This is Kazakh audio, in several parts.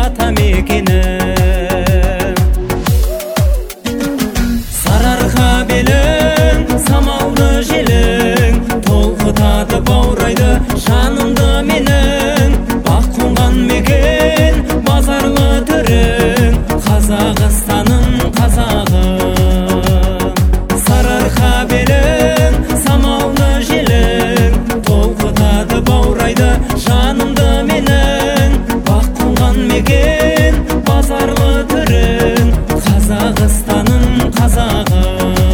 ата мекенім. Сарыарқа белің, самалды желің, толқытады баурайды жанымды менің. Бақ қонған мекен, базарлы түрің, Қазақстаным қазағым. Сарыарқа белің, самалды желің, толқытады баурайды жанымды менің. Бақ қонған мекен, базарлы түрің, Қазақстаным қазағым.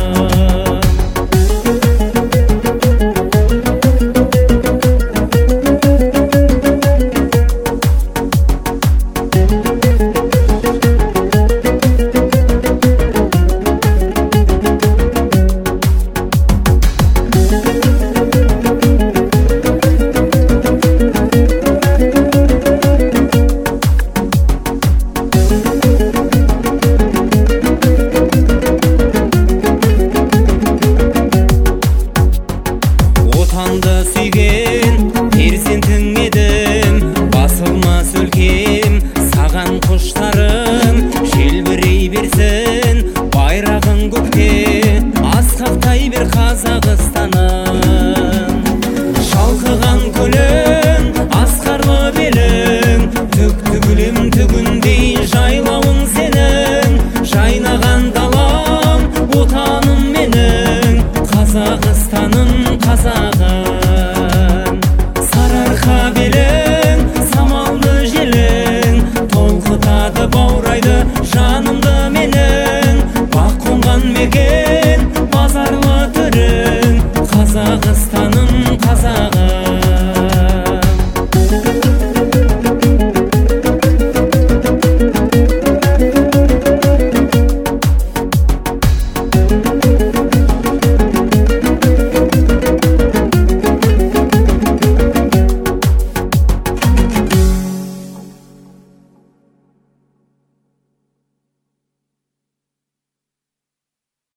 Отанды сүйген перзентің едім, басылмас өлкем саған құштарым. Желбірей берсін байрағың көкте, асқақтай бер Қазақстаным. Шалқыған көлің, асқарлы белің, түк-түгілім түгіндей жайлауың сенің. Жайнаған далам, отаным менің, Қазақстаным қазағым. Сарыарқа белің, самалды желің, толқытады баурайды жанымды менің. Бақ қонған мекен, базарлы түрің, Қазақстаным қазағым.